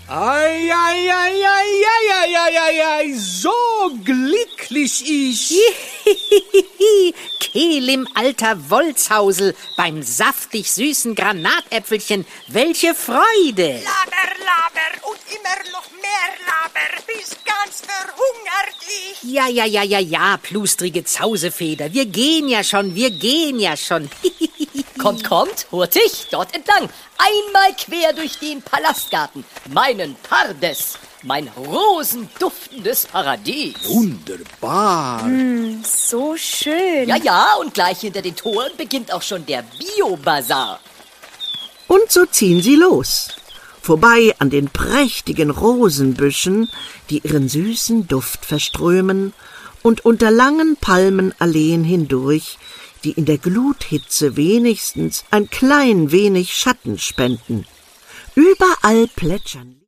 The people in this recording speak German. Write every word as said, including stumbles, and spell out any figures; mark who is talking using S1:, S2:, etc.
S1: Ei, ei, ei, ei, ei, ei, ei, ei, so glücklich ich.
S2: Kelim, alter Wolzhausel, beim saftig süßen Granatäpfelchen, welche Freude!
S3: Laber, laber und immer noch mehr laber, bis ganz verhungert ich.
S2: Ja, ja, ja, ja, ja, plustrige Zausefeder, wir gehen ja schon, wir gehen ja schon.
S4: Kommt, kommt, hurtig, dort entlang. Einmal quer durch den Palastgarten. Meinen Pardes, mein rosenduftendes Paradies.
S1: Wunderbar.
S5: Mm, so schön.
S4: Ja, ja, und gleich hinter den Toren beginnt auch schon der Bio-Bazar.
S6: Und so ziehen sie los, vorbei an den prächtigen Rosenbüschen, die ihren süßen Duft verströmen, und unter langen Palmenalleen hindurch, die in der Gluthitze wenigstens ein klein wenig Schatten spenden. Überall plätschern